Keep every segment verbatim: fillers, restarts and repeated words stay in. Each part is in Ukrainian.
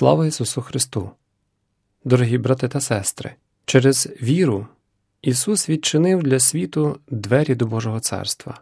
Слава Ісусу Христу! Дорогі брати та сестри, через віру Ісус відчинив для світу двері до Божого Царства.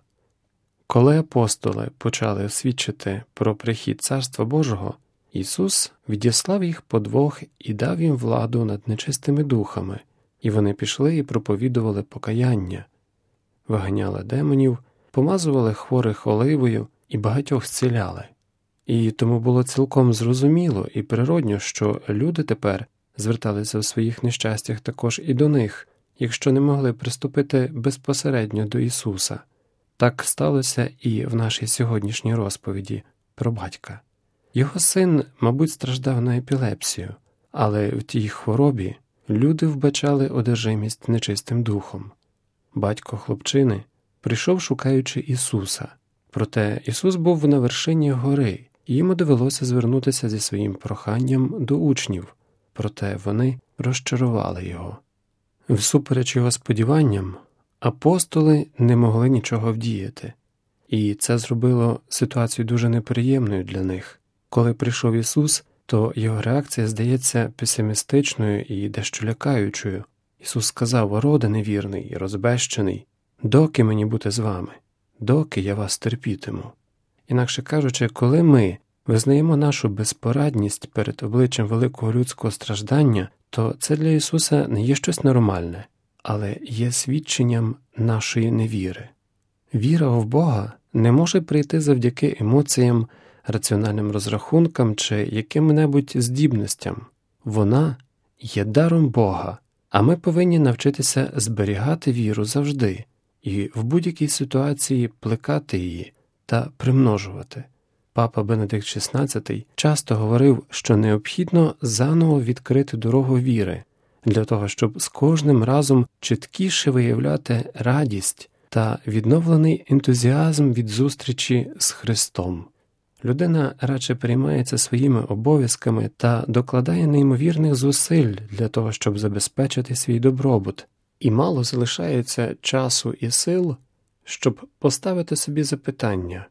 Коли апостоли почали свідчити про прихід Царства Божого, Ісус відіслав їх подвох і дав їм владу над нечистими духами, і вони пішли і проповідували покаяння, виганяли демонів, помазували хворих оливою і багатьох зціляли. І тому було цілком зрозуміло і природньо, що люди тепер зверталися в своїх нещастях також і до них, якщо не могли приступити безпосередньо до Ісуса. Так сталося і в нашій сьогоднішній розповіді про батька. Його син, мабуть, страждав на епілепсію, але в тій хворобі люди вбачали одержимість нечистим духом. Батько хлопчини прийшов, шукаючи Ісуса. Проте Ісус був на вершині гори, і йому довелося звернутися зі своїм проханням до учнів, проте вони розчарували його. Всупереч його сподіванням, апостоли не могли нічого вдіяти, і це зробило ситуацію дуже неприємною для них. Коли прийшов Ісус, то його реакція здається песимістичною і дещо лякаючою. Ісус сказав: «Роде невірний і розбещений, доки мені бути з вами? Доки я вас терпітиму?» Інакше кажучи, коли ми визнаємо нашу безпорадність перед обличчям великого людського страждання, то це для Ісуса не є щось нормальне, але є свідченням нашої невіри. Віра в Бога не може прийти завдяки емоціям, раціональним розрахункам чи яким-небудь здібностям. Вона є даром Бога, а ми повинні навчитися зберігати віру завжди і в будь-якій ситуації плекати її та примножувати. Папа Бенедикт шістнадцятий часто говорив, що необхідно заново відкрити дорогу віри, для того, щоб з кожним разом чіткіше виявляти радість та відновлений ентузіазм від зустрічі з Христом. Людина радше переймається своїми обов'язками та докладає неймовірних зусиль для того, щоб забезпечити свій добробут, і мало залишається часу і сил, щоб поставити собі запитання: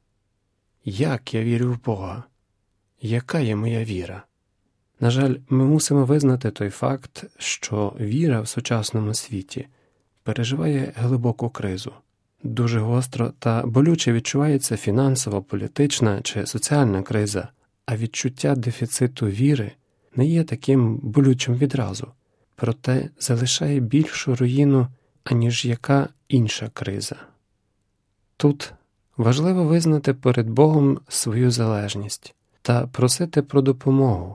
як я вірю в Бога? Яка є моя віра? На жаль, ми мусимо визнати той факт, що віра в сучасному світі переживає глибоку кризу. Дуже гостро та болюче відчувається фінансова, політична чи соціальна криза, а відчуття дефіциту віри не є таким болючим відразу, проте залишає більшу руїну, аніж яка інша криза. Тут важливо визнати перед Богом свою залежність та просити про допомогу.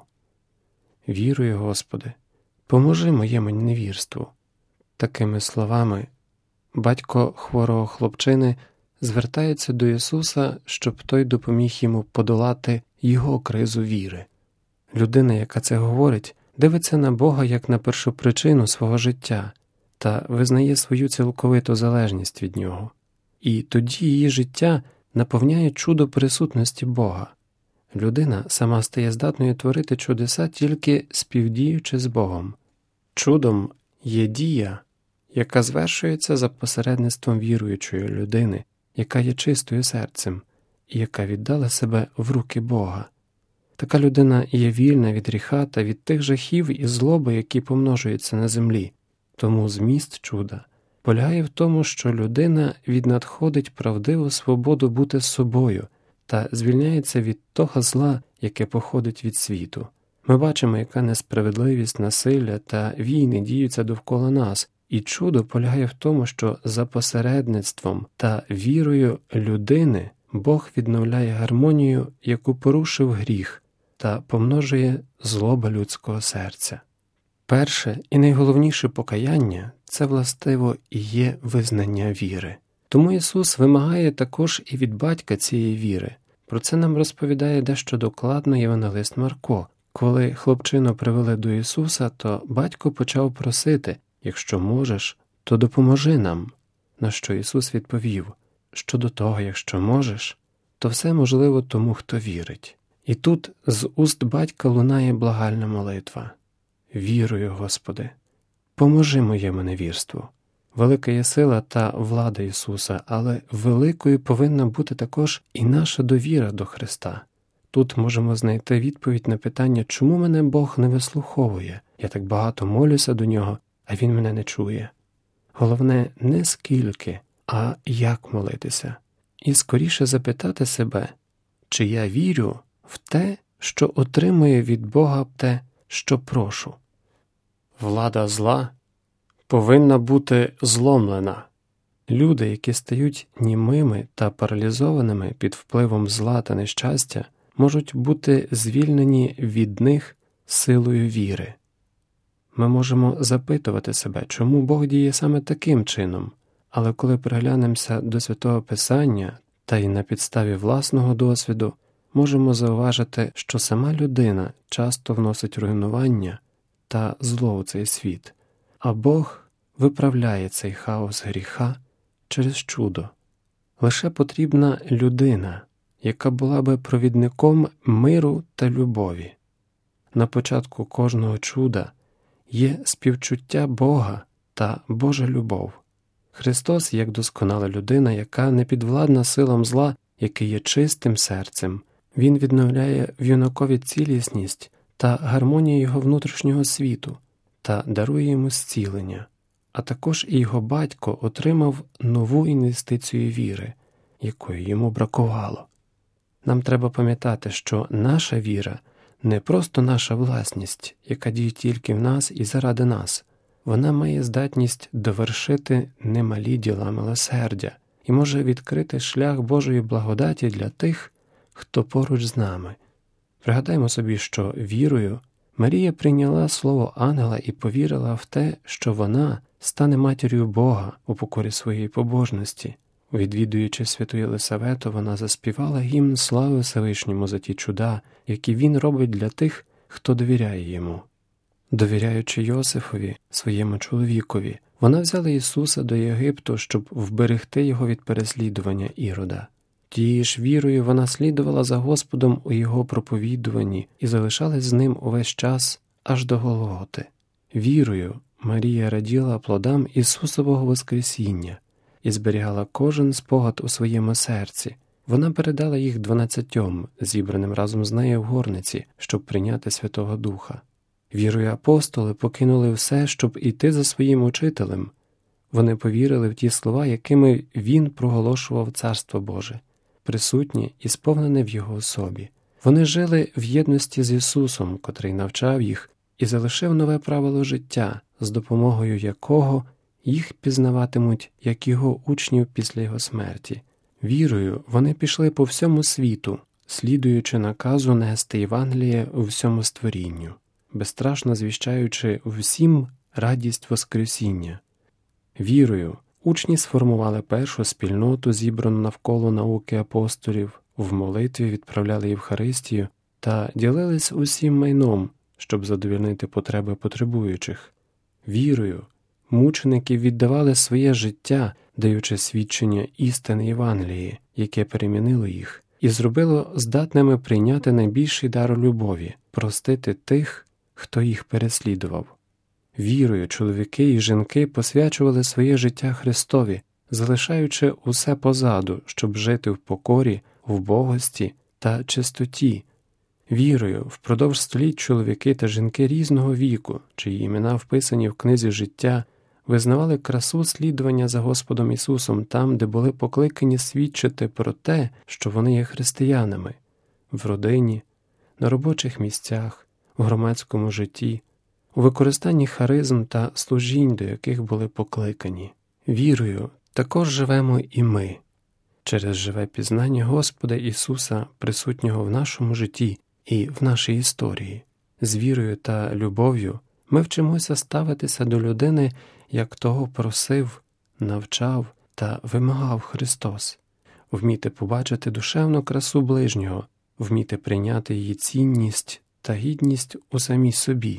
«Вірую, Господи, поможи моєму невірству». Такими словами батько хворого хлопчини звертається до Ісуса, щоб той допоміг йому подолати його кризу віри. Людина, яка це говорить, дивиться на Бога як на першопричину свого життя та визнає свою цілковиту залежність від Нього. І тоді її життя наповняє чудо присутності Бога. Людина сама стає здатною творити чудеса, тільки співдіючи з Богом. Чудом є дія, яка звершується за посередництвом віруючої людини, яка є чистою серцем і яка віддала себе в руки Бога. Така людина є вільна від гріха та від тих жахів і злоби, які помножуються на землі. Тому зміст чуда полягає в тому, що людина віднадходить правдиву свободу бути собою та звільняється від того зла, яке походить від світу. Ми бачимо, яка несправедливість, насилля та війни діються довкола нас, і чудо полягає в тому, що за посередництвом та вірою людини Бог відновляє гармонію, яку порушив гріх, та помножує злоба людського серця. Перше і найголовніше покаяння – це властиво і є визнання віри. Тому Ісус вимагає також і від батька цієї віри. Про це нам розповідає дещо докладно євангелист Марко. Коли хлопчину привели до Ісуса, то батько почав просити: «Якщо можеш, то допоможи нам». На що Ісус відповів: «Щодо того, якщо можеш, то все можливо тому, хто вірить». І тут з уст батька лунає благальна молитва: «Вірую, Господи, поможи моєму невірству». Велика є сила та влада Ісуса, але великою повинна бути також і наша довіра до Христа. тут можемо знайти відповідь на питання, чому мене Бог не вислуховує. Я так багато молюся до Нього, а Він мене не чує. Головне не скільки, а як молитися. І скоріше запитати себе, чи я вірю в те, що отримую від Бога те, що прошу. Влада зла повинна бути зломлена. Люди, які стають німими та паралізованими під впливом зла та нещастя, можуть бути звільнені від них силою віри. Ми можемо запитувати себе, чому Бог діє саме таким чином, але коли приглянемося до Святого Писання та й на підставі власного досвіду, можемо зауважити, що сама людина часто вносить руйнування та зло у цей світ, а Бог виправляє цей хаос гріха через чудо. Лише потрібна людина, яка була би провідником миру та любові. На початку кожного чуда є співчуття Бога та Божа любов. Христос, як досконала людина, яка не підвладна силам зла, який є чистим серцем, Він відновляє в юнакові цілісність та гармонію його внутрішнього світу та дарує йому зцілення. А також і його батько отримав нову інвестицію віри, якої йому бракувало. Нам треба пам'ятати, що наша віра не просто наша власність, яка діє тільки в нас і заради нас. Вона має здатність довершити немалі діла милосердя і може відкрити шлях Божої благодаті для тих, хто поруч з нами. Пригадаймо собі, що вірою Марія прийняла слово ангела і повірила в те, що вона стане матір'ю Бога у покорі своєї побожності. Відвідуючи святу Єлисавету, вона заспівала гімн слави Всевишньому за ті чуда, які він робить для тих, хто довіряє йому. Довіряючи Йосифові, своєму чоловікові, вона взяла Ісуса до Єгипту, щоб вберегти його від переслідування Ірода. Тією ж вірою вона слідувала за Господом у його проповідуванні і залишалась з ним увесь час аж до Голготи. Вірою Марія раділа плодам Ісусового Воскресіння і зберігала кожен спогад у своєму серці. Вона передала їх дванадцятьом, зібраним разом з нею в горниці, щоб прийняти Святого Духа. Вірою апостоли покинули все, щоб іти за своїм учителем. Вони повірили в ті слова, якими він проголошував Царство Боже, присутнє і сповнене в його особі. Вони жили в єдності з Ісусом, котрий навчав їх і залишив нове правило життя, з допомогою якого їх пізнаватимуть як його учнів після його смерті. Вірою вони пішли по всьому світу, слідуючи наказу нести Євангеліє у всьому створінню, безстрашно звіщаючи всім радість Воскресіння. Вірою учні сформували першу спільноту, зібрану навколо науки апостолів, в молитві відправляли Євхаристію та ділились усім майном, щоб задовольнити потреби потребуючих. Вірою мученики віддавали своє життя, даючи свідчення істини Євангелії, яке перемінило їх, і зробило здатними прийняти найбільший дар любові – простити тих, хто їх переслідував. Вірою чоловіки і жінки посвячували своє життя Христові, залишаючи усе позаду, щоб жити в покорі, вбогості та чистоті. Вірою впродовж століть чоловіки та жінки різного віку, чиї імена вписані в книзі життя, визнавали красу слідування за Господом Ісусом там, де були покликані свідчити про те, що вони є християнами – в родині, на робочих місцях, в громадському житті, у використанні харизм та служінь, до яких були покликані. Вірою також живемо і ми, через живе пізнання Господа Ісуса, присутнього в нашому житті і в нашій історії. З вірою та любов'ю ми вчимося ставитися до людини, як того просив, навчав та вимагав Христос. Вміти побачити душевну красу ближнього, вміти прийняти її цінність та гідність у самій собі.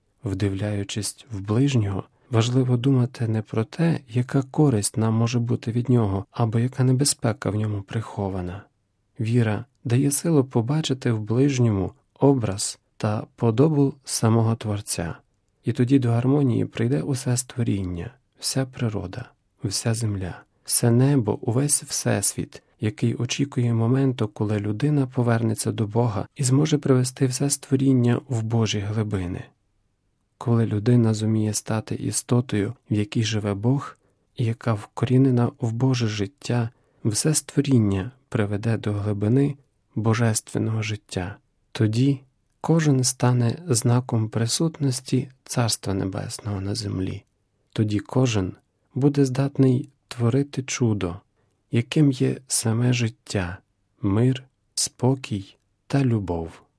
Вдивляючись в ближнього, важливо думати не про те, яка користь нам може бути від нього, або яка небезпека в ньому прихована. Віра дає силу побачити в ближньому образ та подобу самого Творця. І тоді до гармонії прийде усе створіння, вся природа, вся земля. все небо, увесь всесвіт, який очікує моменту, коли людина повернеться до Бога і зможе привести все створіння в Божі глибини. Коли людина зуміє стати істотою, в якій живе Бог, і яка вкорінена в Боже життя, все створіння приведе до глибини божественного життя. Тоді кожен стане знаком присутності Царства Небесного на землі. Тоді кожен буде здатний творити чудо, яким є саме життя, мир, спокій та любов.